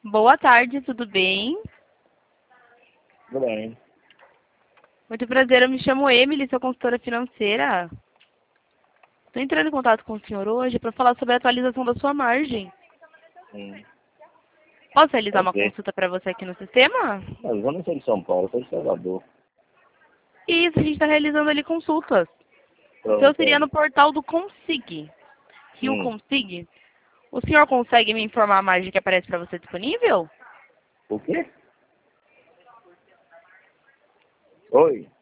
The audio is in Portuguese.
Boa tarde, tudo bem? Tudo bem. Muito prazer, eu me chamo Emily, sou consultora financeira. Estou entrando em contato com o senhor hoje para falar sobre a atualização da sua margem. Hum. Posso realizar Pode uma ser. consulta para você aqui no sistema? Mas eu não sou de São Paulo, sou de Salvador. Isso, a gente está realizando ali consultas. O seu Pronto. seria no portal do Consig. Rio Hum. Consig. O senhor consegue me informar a margem que aparece para você disponível? O quê? Oi?